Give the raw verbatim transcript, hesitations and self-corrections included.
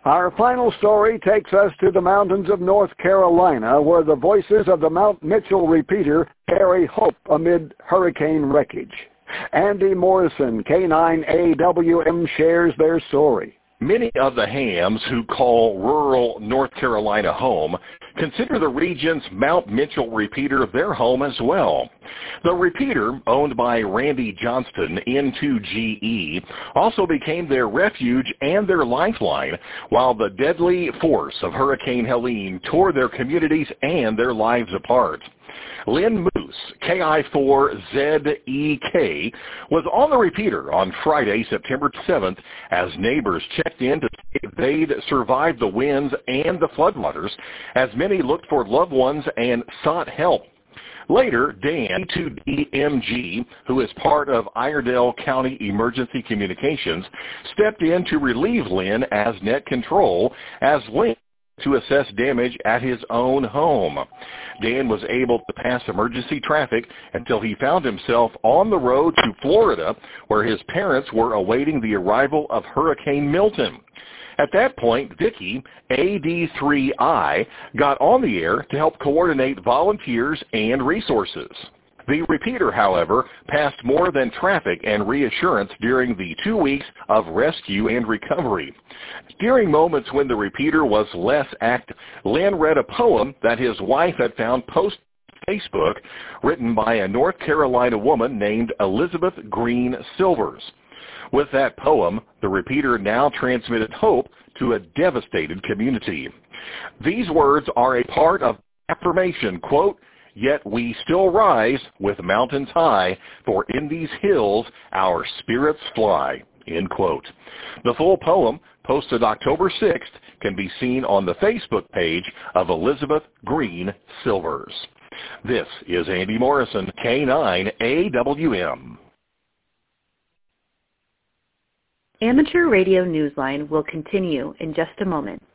Our final story takes us to the mountains of North Carolina, where the voices of the Mount Mitchell repeater carry hope amid hurricane wreckage. Andy Morrison, K nine A W M, shares their story. Many of the hams who call rural North Carolina home consider the region's Mount Mitchell repeater their home as well. The repeater, owned by Randy Johnston, N two G E, also became their refuge and their lifeline, while the deadly force of Hurricane Helene tore their communities and their lives apart. Lynn Moose, K I four Z E K, was on the repeater on Friday, September seventh, as neighbors checked in to see if they'd survived the winds and the floodwaters, as many looked for loved ones and sought help. Later, Dan, N two D M G, who is part of Iredell County Emergency Communications, stepped in to relieve Lynn as net control as Lynn to assess damage at his own home. Dan was able to pass emergency traffic until he found himself on the road to Florida, where his parents were awaiting the arrival of Hurricane Milton. At that point, Vicky, A D three I, got on the air to help coordinate volunteers and resources. The repeater, however, passed more than traffic and reassurance during the two weeks of rescue and recovery. During moments when the repeater was less active, Lynn read a poem that his wife had found posted on Facebook, written by a North Carolina woman named Elizabeth Green Silvers. With that poem, the repeater now transmitted hope to a devastated community. These words are a part of affirmation, quote, "Yet we still rise with mountains high, for in these hills our spirits fly," end quote. The full poem, posted October sixth, can be seen on the Facebook page of Elizabeth Green Silvers. This is Andy Morrison, K nine A W M. Amateur Radio Newsline will continue in just a moment.